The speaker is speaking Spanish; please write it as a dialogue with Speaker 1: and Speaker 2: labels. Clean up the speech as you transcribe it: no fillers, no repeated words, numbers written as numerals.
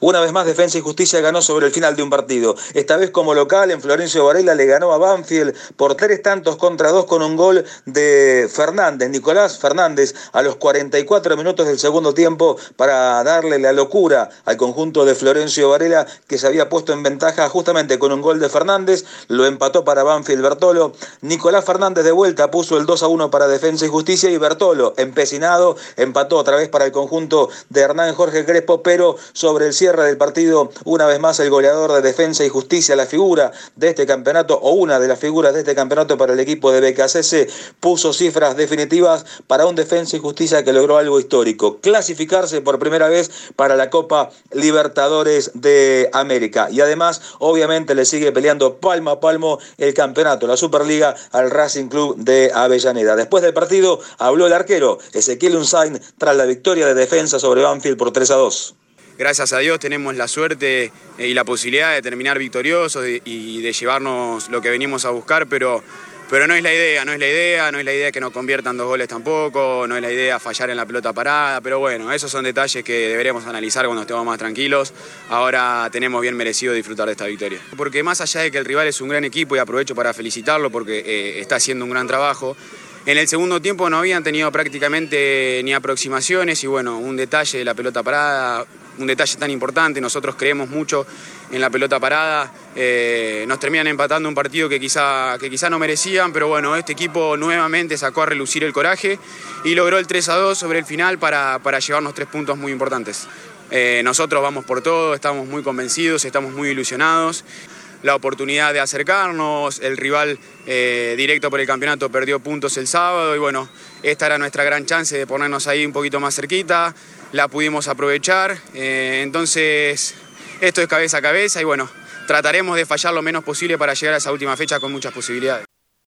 Speaker 1: Una vez más Defensa y Justicia ganó sobre el final de un partido. Esta vez como local en Florencio Varela le ganó a Banfield por 3-2 con un gol de Fernández, Nicolás Fernández, a los 44 minutos del segundo tiempo para darle la locura al conjunto de Florencio Varela, que se había puesto en ventaja justamente con un gol de Fernández. Lo empató para Banfield Bertolo. Nicolás Fernández de vuelta puso el 2-1 para Defensa y Justicia, y Bertolo, empecinado, empató otra vez para el conjunto de Hernán Jorge Crespo, pero sobre el cierre del partido, una vez más el goleador de Defensa y Justicia, la figura de este campeonato, o una de las figuras de este campeonato para el equipo de BKCS, puso cifras definitivas para un Defensa y Justicia que logró algo histórico: clasificarse por primera vez para la Copa Libertadores de América. Y además, obviamente, le sigue peleando palmo a palmo el campeonato, la Superliga, al Racing Club de Avellaneda. Después del partido habló el arquero Ezequiel Unzain tras la victoria de Defensa sobre Banfield por 3-2.
Speaker 2: Gracias a Dios tenemos la suerte y la posibilidad de terminar victoriosos y de llevarnos lo que venimos a buscar, pero no es la idea que nos conviertan 2 goles tampoco, no es la idea fallar en la pelota parada, pero bueno, esos son detalles que deberíamos analizar cuando estemos más tranquilos. Ahora tenemos bien merecido disfrutar de esta victoria. Porque más allá de que el rival es un gran equipo, y aprovecho para felicitarlo porque está haciendo un gran trabajo, en el segundo tiempo no habían tenido prácticamente ni aproximaciones, y bueno, un detalle de la pelota parada, un detalle tan importante, nosotros creemos mucho en la pelota parada, nos terminan empatando un partido que quizá no merecían, pero bueno, este equipo nuevamente sacó a relucir el coraje y logró el 3-2 sobre el final para llevarnos 3 puntos muy importantes. Nosotros vamos por todo, estamos muy convencidos, estamos muy ilusionados. La oportunidad de acercarnos, el rival directo por el campeonato perdió puntos el sábado, y bueno, esta era nuestra gran chance de ponernos ahí un poquito más cerquita, la pudimos aprovechar, entonces esto es cabeza a cabeza, y bueno, trataremos de fallar lo menos posible para llegar a esa última fecha con muchas posibilidades.